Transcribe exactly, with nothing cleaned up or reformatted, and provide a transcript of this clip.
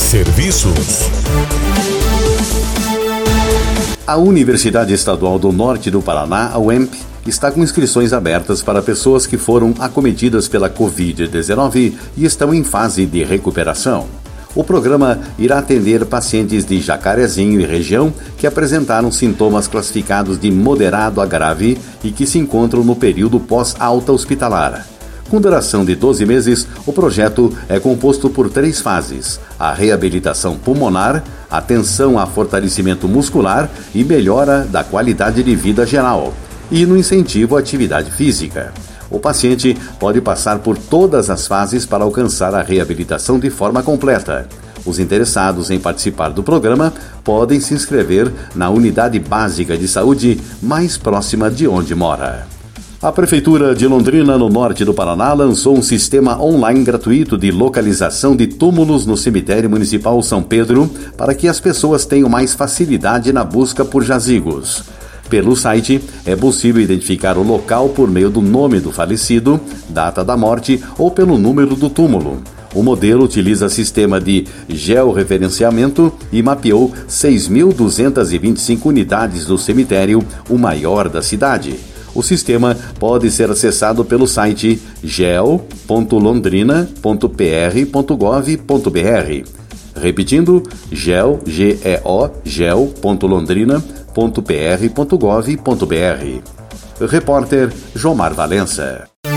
Serviços. A Universidade Estadual do Norte do Paraná, a U E M P, está com inscrições abertas para pessoas que foram acometidas pela covid dezenove e estão em fase de recuperação. O programa irá atender pacientes de Jacarezinho e região que apresentaram sintomas classificados de moderado a grave e que se encontram no período pós-alta hospitalar. Com duração de doze meses, o projeto é composto por três fases: a reabilitação pulmonar, atenção a fortalecimento muscular e melhora da qualidade de vida geral, e no incentivo à atividade física. O paciente pode passar por todas as fases para alcançar a reabilitação de forma completa. Os interessados em participar do programa podem se inscrever na unidade básica de saúde mais próxima de onde mora. A Prefeitura de Londrina, no norte do Paraná, lançou um sistema online gratuito de localização de túmulos no Cemitério Municipal São Pedro para que as pessoas tenham mais facilidade na busca por jazigos. Pelo site, é possível identificar o local por meio do nome do falecido, data da morte ou pelo número do túmulo. O modelo utiliza sistema de georreferenciamento e mapeou seis mil duzentas e vinte e cinco unidades do cemitério, o maior da cidade. O sistema pode ser acessado pelo site geo ponto londrina ponto p r ponto gov ponto b r. Repetindo, geo, G E O, geo ponto londrina ponto p r ponto gov ponto b r. Repórter Jomar Valença.